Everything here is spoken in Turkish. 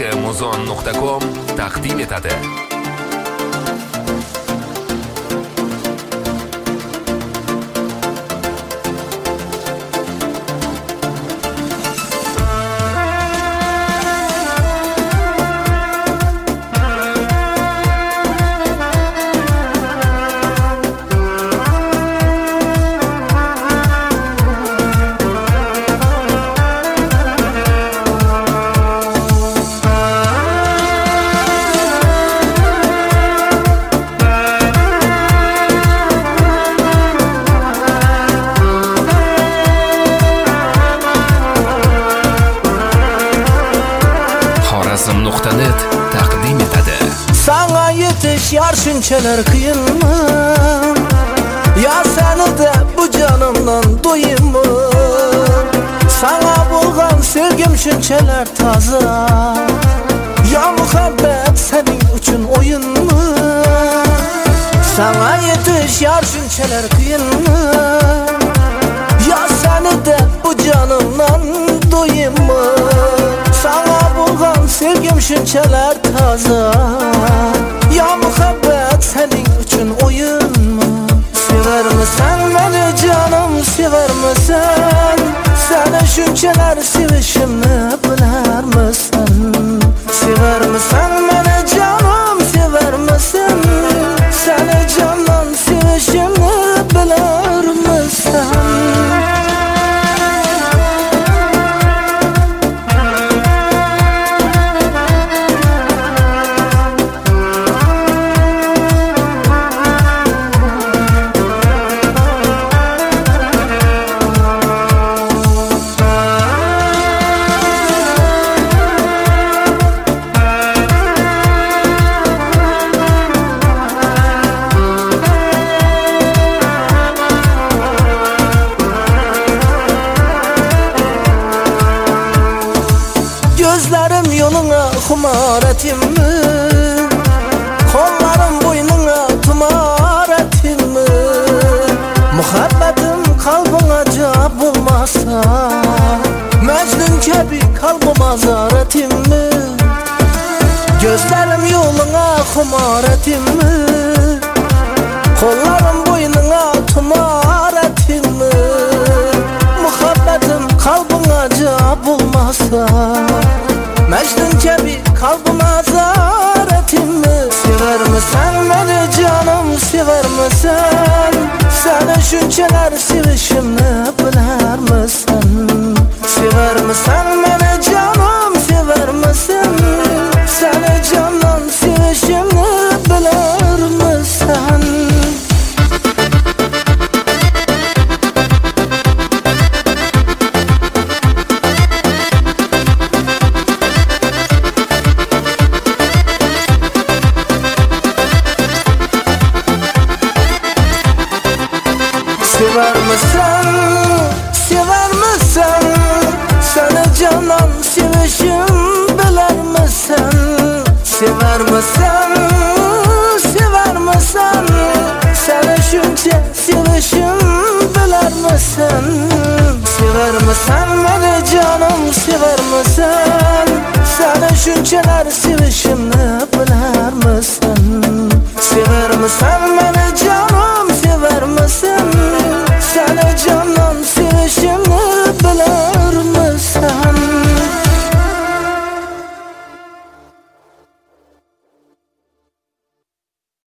Muzon.com taqdim etadi. Xorazm.net taqdim etadi. Sana yetiş yar şunçeler kıyınmı? Ya seni de bu canımdan doyayım mı? Sana bulgan sevgim şunçeler taza. Ya muhabbet senin için oyun mu? Sana yetiş yar şunçeler kıyınmı? Ya seni de bu canımdan doyayım mı? Sana bulgan sevgim şunçeler taza. Ya muhabbet senin için oyun mu? Sever misin beni canım, sever misin? Seni şunçeler sevişimni biler misin? Sever misin beni canım, sever misin? Seni candan sevişimni biler misin? Gözlerim yoluna kumar ettim mi? Kollarım boynuna tumar ettim mi? Muhabbetim kalbine cevap bulmazsa, Mecnun gibi kalbim azar ettim mi? Gözlerim yoluna kumar ettim mi? Kollarım boynuna tumar ettim mi? Muhabbetim kalbine cevap bulmazsa, Mecnun gibi kalbime azar ettin mi? Sever misin beni canım, sever misin? Seni şunçeler sevişimni biler misin? Sever misin beni canım, sever misin? Seni candan sevişimni biler misin? Sever misin, sever misin? Seni candan sevişim biler misin? Sever misin, sever misin? Seni şunca sevişim biler misin? Sever misin beni canım, sever misin? Seni şunçalar sevişimni biler misin? Sever misin beni canım?